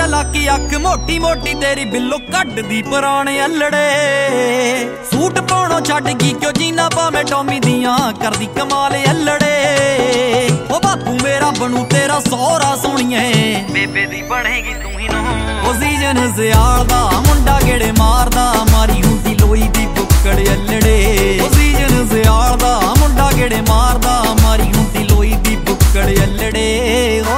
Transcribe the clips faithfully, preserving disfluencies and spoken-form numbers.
Laki अख मोटी मोटी तेरी बिल्लो कड्डदी पुराने अल्लड़े सूट पाउणों छड्ड गई क्यों जीना पावें टॉमी दियां करदी कमाल अल्लड़े ओ बापू मेरा बनू तेरा सौरा सोहणीए बेबे दी बनेगी तू ही नो ओ सीजन सियाल दा मुंडा गेड़े मारदा मारी हुंदी लोई दी बुक्कड़ अल्लड़े ओ सीजन सियाल दा मुंडा गेड़े मारदा मारी हुंदी लोई दी बुक्कड़ अल्लड़े ओ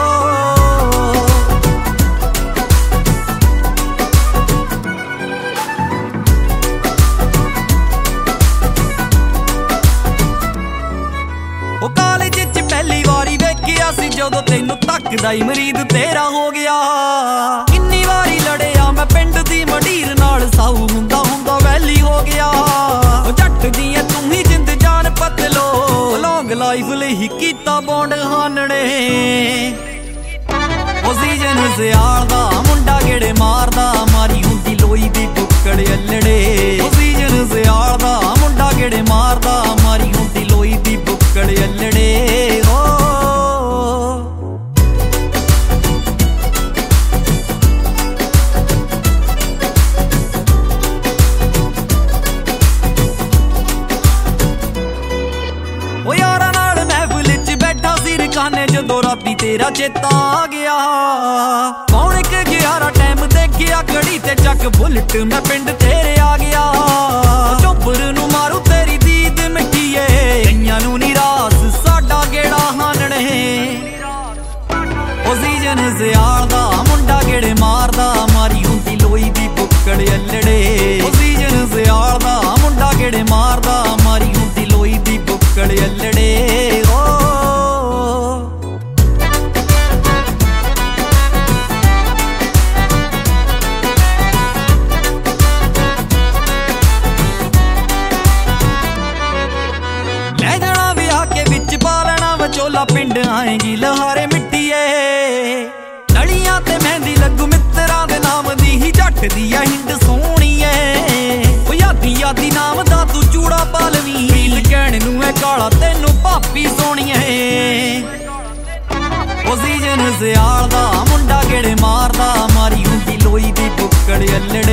कालेज च पहली वारी वेखिया सी जदों तैनू तकदा ही मरीद तेरा हो गया किन्नी वारी लड़िया मैं पिंड दी मंडीर नाल साऊ हुंदा हुंदा वैली हो गया जट दी तू ही जिंद जान पतलो लॉन्ग लाइफ लई कीता बॉन्ड हानने ओ सीजन सियाल दा मुंडा गेड़े मारदा मारी हुंदी लोई दी बुक्कड़ अल्लड़े ओ सीजन सियाल दा मुंडा गेड़े मारदा मारी हुंदी लोई दी बुक्कड़ अल्लड़े ओ ओ यारा नाल महफिल च बैठा सी रखाने जदों राती तेरा चेता आ गया पौने के ग्यारह टाइम देखिया घड़ी ते चक बुलेट मैं पिंड तेरे आ गया चोपर नू मारू तेरी दीद मिठीए कईयां नू नी रास साडा गेड़ा हानने ओ सीजन सियाल दा मुंडा गेड़े मारदा मारी हुंदी लोई दी बुक्कड़ अल्लड़े ओ सीजन सियाल दा मुंडा गेड़े मारदा मारी हुंदी लोई दी बुक्कड़ अल्लड़े ओ चोला पिंड आएगी लहारे मिट्टीए नलियां ते मेहंदी लगू मित्तरां दे नाम दी ही जट दी हिंड सोहणीए ओ यादी यादी नाम दा तू चूड़ा पालवी रील कहण नू ए काला तैनू भापी सोहणीए ओ सीजन सियाल दा मुंडा गेड़े मारदा मारी हुंदी लोई दी बुक्कड़ अल्लड़े